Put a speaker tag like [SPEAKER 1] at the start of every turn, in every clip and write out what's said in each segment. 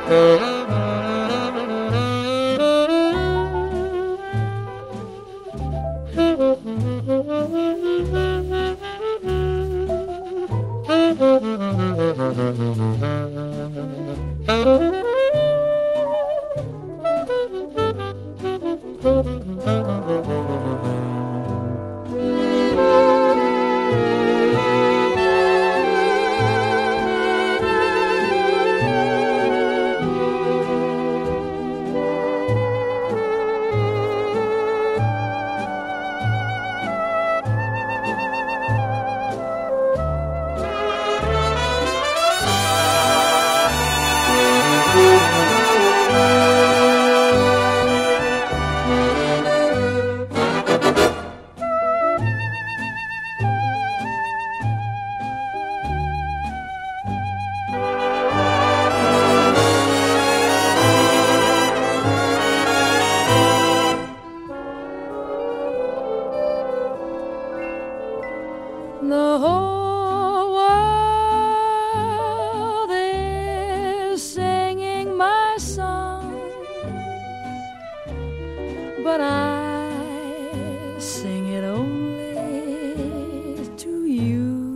[SPEAKER 1] The whole world is singing my song, but I sing it only to you.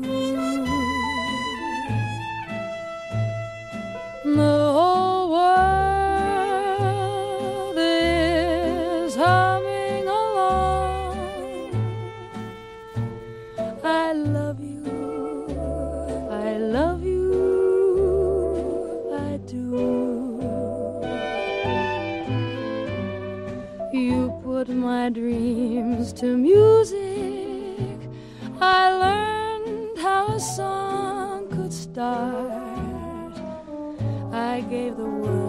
[SPEAKER 1] The whole world is humming along. I love you, I love you, I do. You put my dreams to music. I learned how a song could start. I gave the world